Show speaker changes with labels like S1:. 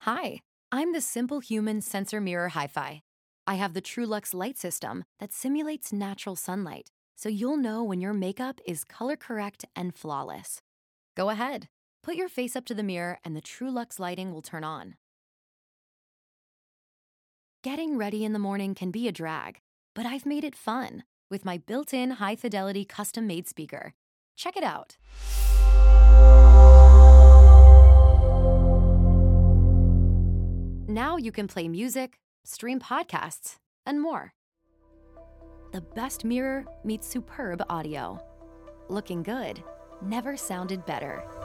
S1: Hi, I'm the Simple Human Sensor Mirror Hi-Fi. I have the Trulux light system that simulates natural sunlight, so you'll know when your makeup is color correct and flawless. Go ahead, put your face up to the mirror and the Trulux lighting will turn on. Getting ready in the morning can be a drag, but I've made it fun with my built-in high-fidelity custom-made speaker. Check it out. Now you can play music, stream podcasts, and more. The best mirror meets superb audio. Looking good never sounded better.